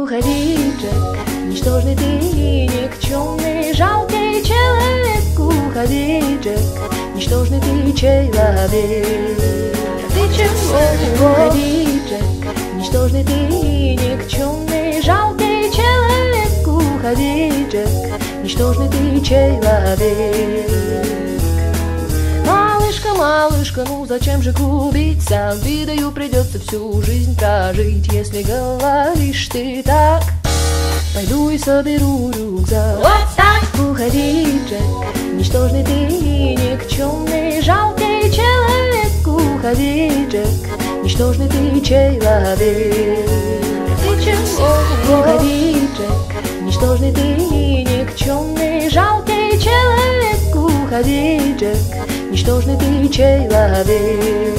Уходи, Джек, ничтожный ты и никчемный, жалкий человек. Уходи, Джек, ничтожный ты человек. Ты чего? Уходи, Джек, ничтожный ты и никчемный, жалкий человек. Уходи, Джек, ничтожный ты человек. Малышка, малышка, ну зачем же клубиться? Видаю, придется всю жизнь прожить. Если говоришь ты так, пойду и соберу рюкзак. Вот так! Уходи, Джек, ничтожный ты и никчемный, жалкий человек. Уходи, Джек, ничтожный ты человек. Ты чего? Уходи, Джек, ничтожный ты и никчемный, жалкий человек. Уходи, Джек, ничтожный ты человек.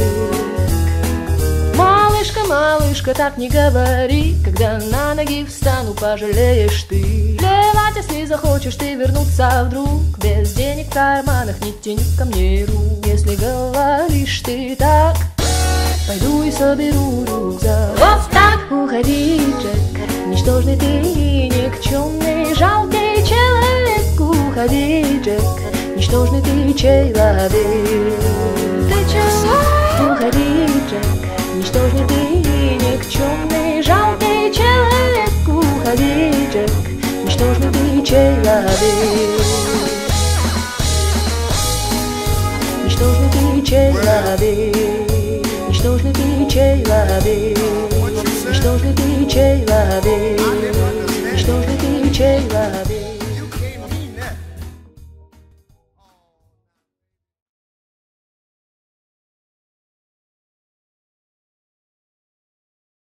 Малышка, малышка, так не говори, когда на ноги встану, пожалеешь ты. Плевать, если захочешь ты вернуться вдруг, без денег в карманах не тяни ко мне рук. Если говоришь ты так, пойду и соберу рюкзак. Вот так! Уходи, Джек, ничтожный ты и никчемный, жалкий человек. Уходи, Джек, ничтожный ты человек. Ты чего? Уходи, Джек, ничтожный ты и никчемный, жалкий человек. Уходи, Джек, ничтожный ты человек. Ничтожный ты человек. Ничтожный ты человек. Ничтожный ты человек.